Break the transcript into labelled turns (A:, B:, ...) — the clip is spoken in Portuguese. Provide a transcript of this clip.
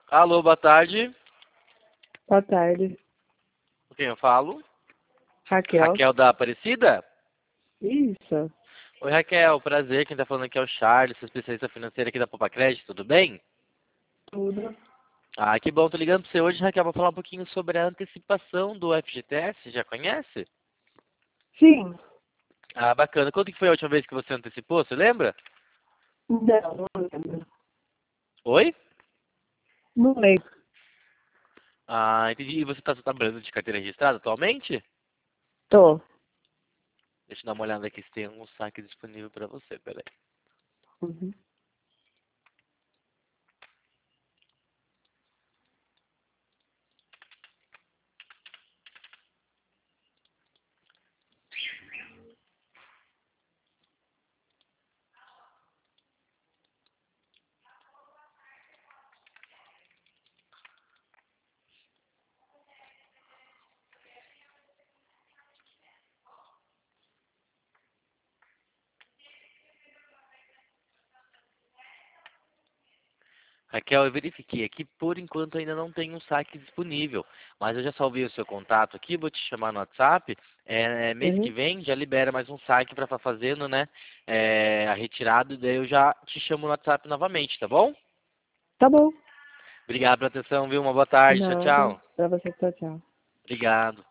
A: Alô, boa tarde.
B: Boa tarde.
A: Com quem eu falo?
B: Raquel.
A: Raquel da Aparecida?
B: Isso.
A: Oi, Raquel, prazer. Quem tá falando aqui é o Charles, sou especialista financeiro aqui da Poupa Crédito, tudo bem?
B: Tudo.
A: Ah, que bom, tô ligando pra você hoje, Raquel, pra falar um pouquinho sobre a antecipação do FGTS, já conhece?
B: Sim.
A: Ah, bacana. Quando que foi a última vez que você antecipou, você lembra?
B: Não lembro.
A: Oi?
B: Não lembro.
A: Ah, entendi. E você tá trabalhando de carteira registrada atualmente?
B: Tô.
A: Deixa eu dar uma olhada aqui se tem algum saque disponível pra você, peraí.
B: Uhum.
A: Raquel, eu verifiquei aqui, por enquanto ainda não tem um saque disponível, mas eu já salvei o seu contato aqui, vou te chamar no WhatsApp. Mês que
B: Uhum.
A: vem já libera mais um saque para estar fazendo, né? A retirada, e daí eu já te chamo no WhatsApp novamente, tá bom?
B: Tá bom.
A: Obrigado pela atenção, viu? Uma boa tarde, tchau,
B: Nada.
A: tchau.
B: Pra você, tchau, tchau.
A: Obrigado.